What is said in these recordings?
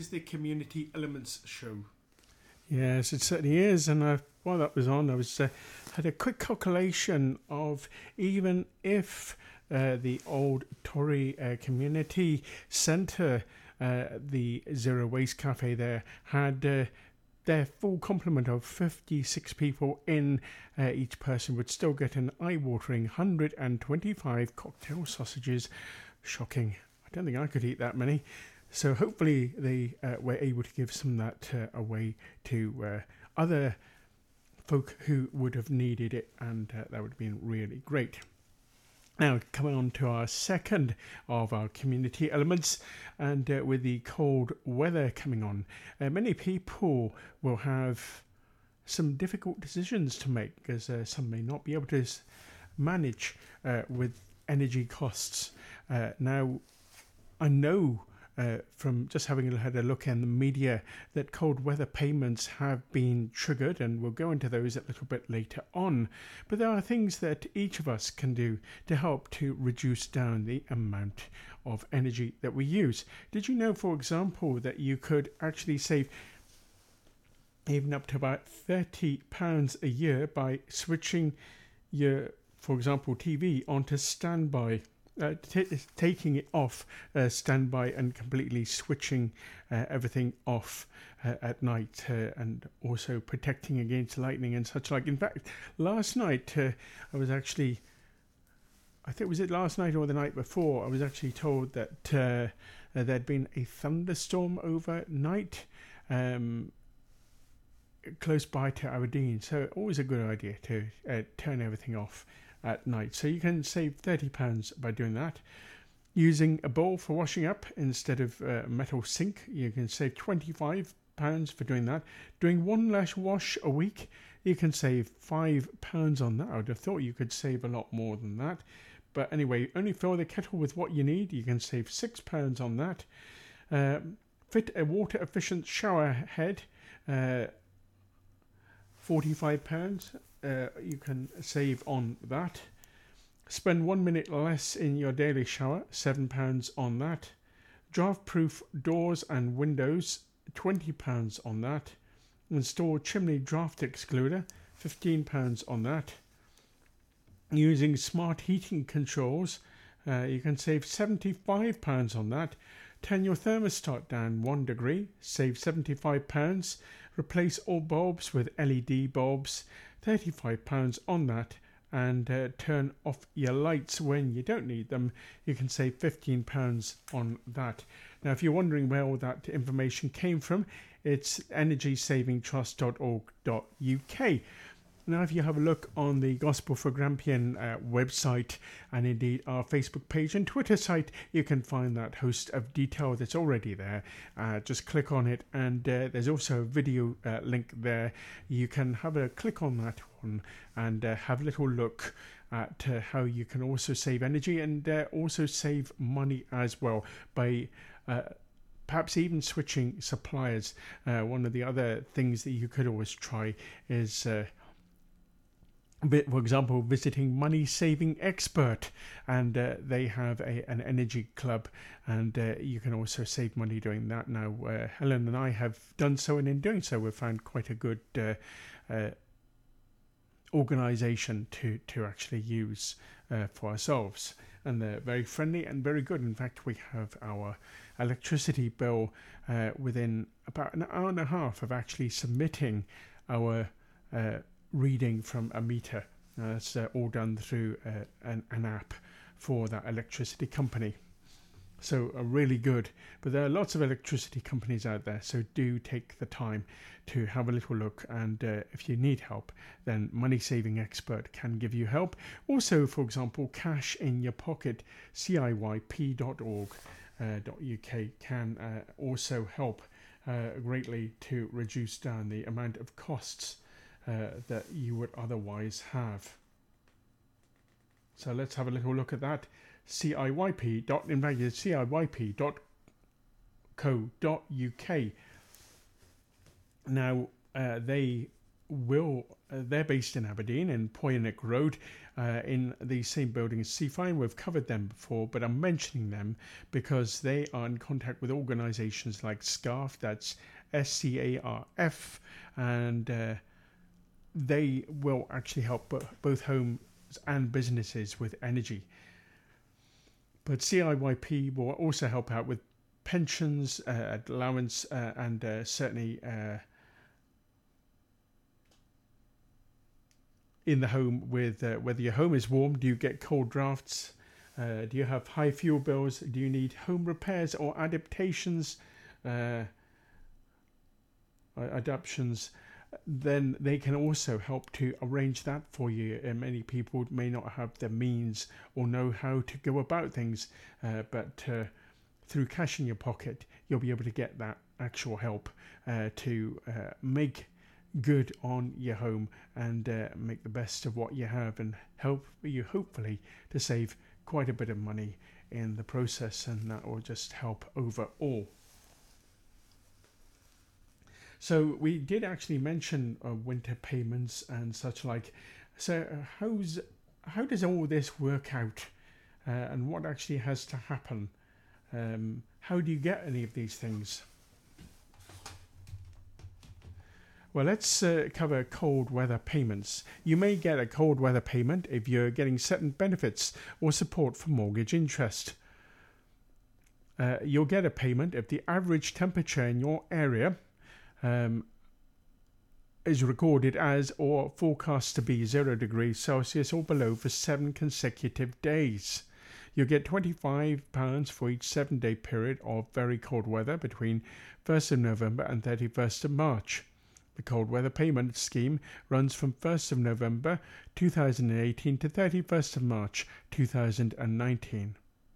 Is the Community Elements Show. Yes, it certainly is. And while that was on, I was had a quick calculation of even if the old Tory Community Centre, the Zero Waste Cafe there, had their full complement of 56 people in, each person would still get an eye-watering 125 cocktail sausages. Shocking. I don't think I could eat that many. So hopefully they were able to give some of that away to other folk who would have needed it, and that would have been really great. Now, coming on to our second of our community elements, and with the cold weather coming on, many people will have some difficult decisions to make, because some may not be able to manage with energy costs. Now, I know from just having had a look in the media that cold weather payments have been triggered, and we'll go into those a little bit later on. But there are things that each of us can do to help to reduce down the amount of energy that we use. Did you know, for example, that you could actually save even up to about £30 a year by switching your, for example, TV onto standby? Taking it off standby and completely switching everything off at night, and also protecting against lightning and such like. In fact, last night I was actually, I think, was it last night or the night before, I was actually told that there'd been a thunderstorm overnight close by to Aberdeen, so always a good idea to turn everything off at night. So you can save £30 by doing that. Using a bowl for washing up instead of a metal sink, you can save £25 for doing that. Doing one less wash a week, you can save £5 on that. I would have thought you could save a lot more than that. But anyway, only fill the kettle with what you need. You can save £6 on that. Fit a water efficient shower head, £45. You can save on that. Spend 1 minute less in your daily shower, £7 on that. Draft proof doors and windows, £20 on that. Install chimney draft excluder, £15 on that. Using smart heating controls, you can save £75 on that. Turn your thermostat down 1 degree, save £75. Replace all bulbs with LED bulbs, £35 on that. And turn off your lights when you don't need them, you can save £15 on that. Now, if you're wondering where all that information came from, it's energysavingtrust.org.uk. Now, if you have a look on the Gospel for Grampian website, and indeed our Facebook page and Twitter site, you can find that host of detail that's already there. Just click on it, and there's also a video link there. You can have a click on that one and have a little look at how you can also save energy and also save money as well by perhaps even switching suppliers. One of the other things that you could always try is for example, visiting Money Saving Expert, and they have an energy club, and you can also save money doing that. Now, Helen and I have done so, and in doing so, we've found quite a good organisation to actually use for ourselves, and they're very friendly and very good. In fact, we have our electricity bill within about an hour and a half of actually submitting our reading from a meter. It's all done through an app for that electricity company. So really good. But there are lots of electricity companies out there, so do take the time to have a little look, and if you need help, then Money Saving Expert can give you help. Also, for example, Cash in Your Pocket, CIYP.org.uk can also help greatly to reduce down the amount of costs that you would otherwise have. So let's have a little look at that. CIYP.co.uk. Now, they they're based in Aberdeen in Poynick Road, in the same building as Seafine. We've covered them before, but I'm mentioning them because they are in contact with organisations like SCARF, that's SCARF, and they will actually help both homes and businesses with energy. But CIYP will also help out with pensions, allowance, and certainly in the home with whether your home is warm, do you get cold drafts, do you have high fuel bills, do you need home repairs or adaptations, then they can also help to arrange that for you. Many people may not have the means or know how to go about things, but through cash in your pocket, you'll be able to get that actual help to make good on your home and make the best of what you have, and help you hopefully to save quite a bit of money in the process, and that will just help overall. So we did actually mention winter payments and such like. So how does all this work out, and what actually has to happen? How do you get any of these things? Well, let's cover cold weather payments. You may get a cold weather payment if you're getting certain benefits or support for mortgage interest. You'll get a payment if the average temperature in your area is recorded as or forecast to be 0 degrees Celsius or below for 7 consecutive days. You'll get £25 for each 7-day period of very cold weather between 1st of November and 31st of March. The cold weather payment scheme runs from 1st of November 2018 to 31st of March 2019.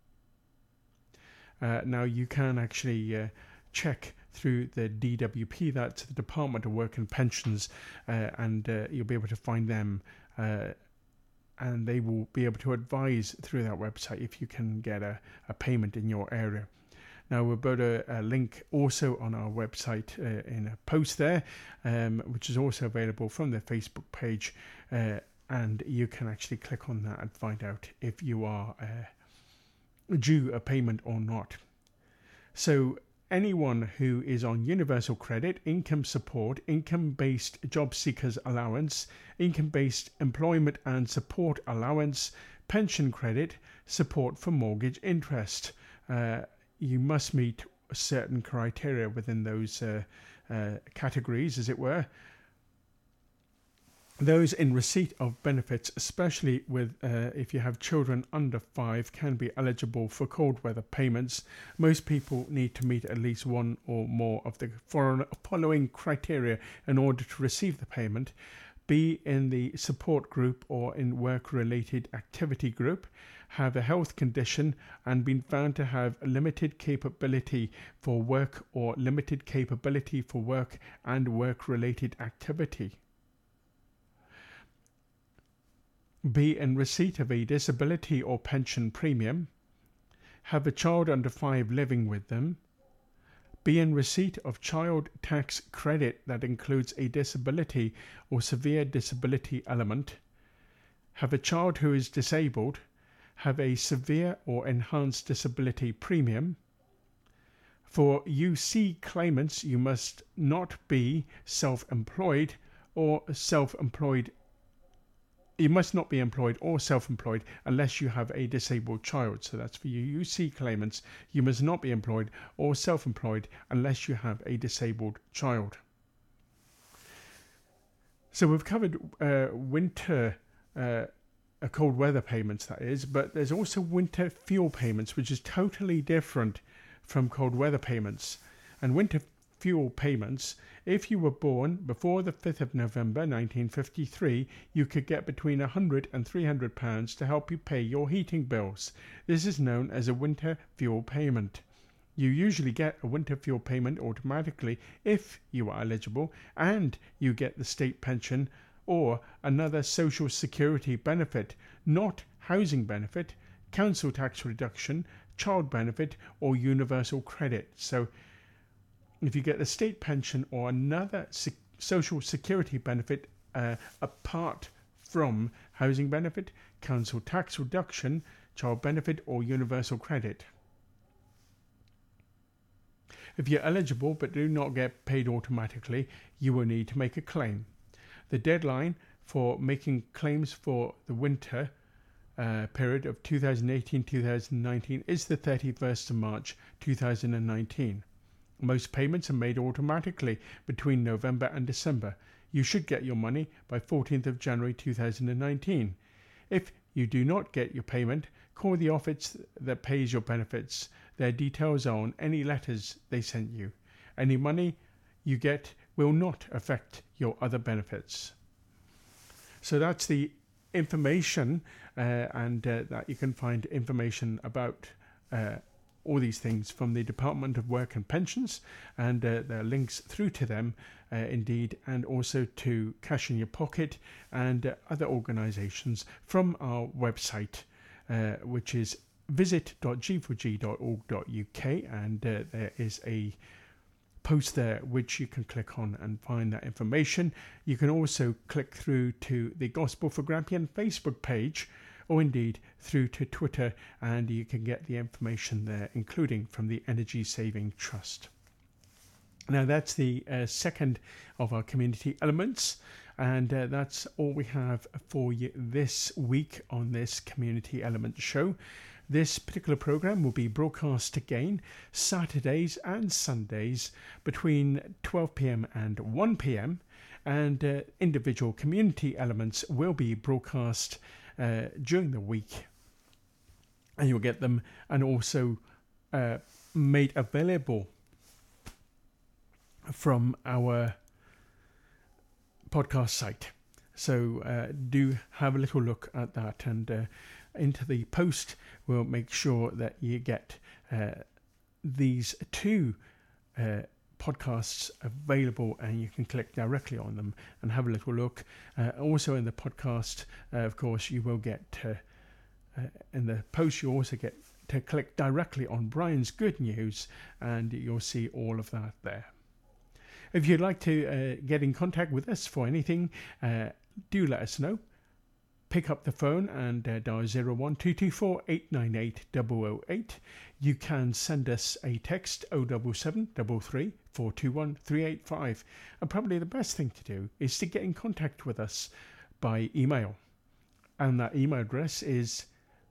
Now you can actually check through the DWP, that's the Department of Work and Pensions, and you'll be able to find them, and they will be able to advise through that website if you can get a payment in your area. Now we'll put a link also on our website in a post there, which is also available from the Facebook page, and you can actually click on that and find out if you are due a payment or not. So anyone who is on universal credit, income support, income-based job seekers allowance, income-based employment and support allowance, pension credit, support for mortgage interest, you must meet certain criteria within those categories, as it were. Those in receipt of benefits, especially with if you have children under 5, can be eligible for cold weather payments. Most people need to meet at least one or more of the following criteria in order to receive the payment. Be in the support group or in work-related activity group, have a health condition and been found to have limited capability for work or limited capability for work and work-related activity. Be in receipt of a disability or pension premium, have a child under 5 living with them, be in receipt of child tax credit that includes a disability or severe disability element, have a child who is disabled, have a severe or enhanced disability premium. For UC claimants, you must not be self-employed or self-employed. You must not be employed or self-employed unless you have a disabled child. So that's for you UC claimants. You must not be employed or self-employed unless you have a disabled child. So we've covered winter cold weather payments, that is, but there's also winter fuel payments, which is totally different from cold weather payments. And winter fuel payments, if you were born before the 5th of November 1953, you could get between £100 and £300 to help you pay your heating bills. This is known as a winter fuel payment. You usually get a winter fuel payment automatically if you are eligible, and you get the state pension or another social security benefit, not housing benefit, council tax reduction, child benefit or universal credit. So if you get the state pension or another social security benefit apart from housing benefit, council tax reduction, child benefit or universal credit. If you're eligible but do not get paid automatically, you will need to make a claim. The deadline for making claims for the winter period of 2018-2019 is the 31st of March 2019. Most payments are made automatically between November and December. You should get your money by 14th of January 2019. If you do not get your payment, call the office that pays your benefits. Their details are on any letters they sent you. Any money you get will not affect your other benefits. So that's the information, and that you can find information about all these things from the Department of Work and Pensions, and there are links through to them indeed, and also to Cash in Your Pocket and other organisations from our website, which is visit.g4g.org.uk, and there is a post there which you can click on and find that information. You can also click through to the Gospel for Grampian Facebook page, or indeed through to Twitter, and you can get the information there, including from the Energy Saving Trust. Now that's the second of our community elements, and that's all we have for you this week on this Community Element show. This particular program will be broadcast again Saturdays and Sundays between 12 p.m. and 1 p.m, and individual community elements will be broadcast during the week, and you'll get them and also made available from our podcast site. So do have a little look at that, and into the post we'll make sure that you get these two podcasts available, and you can click directly on them and have a little look. Also in the podcast, of course, you will get in the post you also get to click directly on Brian's Good News, and you'll see all of that there. If you'd like to get in contact with us for anything, do let us know. Pick up the phone and dial 01224 898 008. You can send us a text 077 33 421 385. And probably the best thing to do is to get in contact with us by email. And that email address is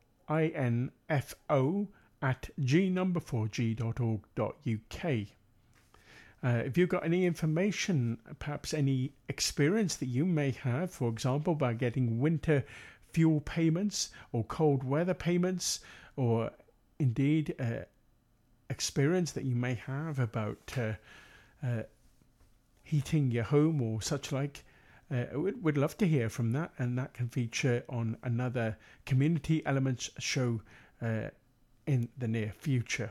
info@g4g.org.uk. If you've got any information, perhaps any experience that you may have, for example, by getting winter fuel payments or cold weather payments, or indeed experience that you may have about heating your home or such like, we'd love to hear from that, and that can feature on another Community Elements show in the near future.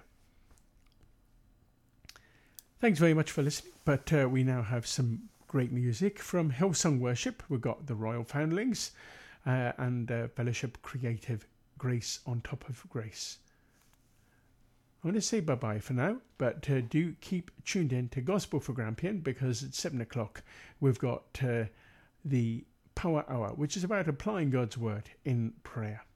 Thanks very much for listening, but we now have some great music from Hillsong Worship. We've got the Royal Foundlings and Fellowship Creative Grace on Top of Grace. I'm going to say bye-bye for now, but do keep tuned in to Gospel for Grampian, because at 7 o'clock we've got the Power Hour, which is about applying God's Word in prayer.